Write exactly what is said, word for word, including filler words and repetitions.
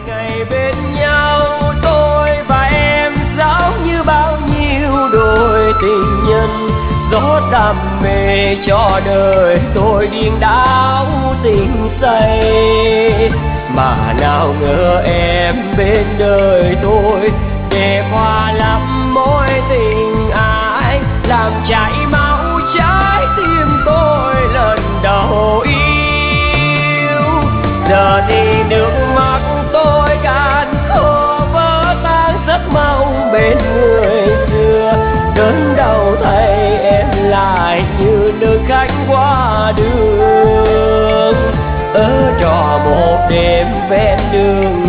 ngày bên nhau tôi và em giống như bao nhiêu đôi tình nhân, dốt đam mê cho đời tôi điên đảo tình say. Mà nào ngờ em bên đời tôi để qua lắm mối tình ai, làm chảy máu trái tim tôi lần đầu yêu. Giờ thì nước mắt tôi cạn khô vỡ tan giấc mong bên người xưa, đớn đau thay em lại như nước khách qua đường, ở trọ một đêm ven đường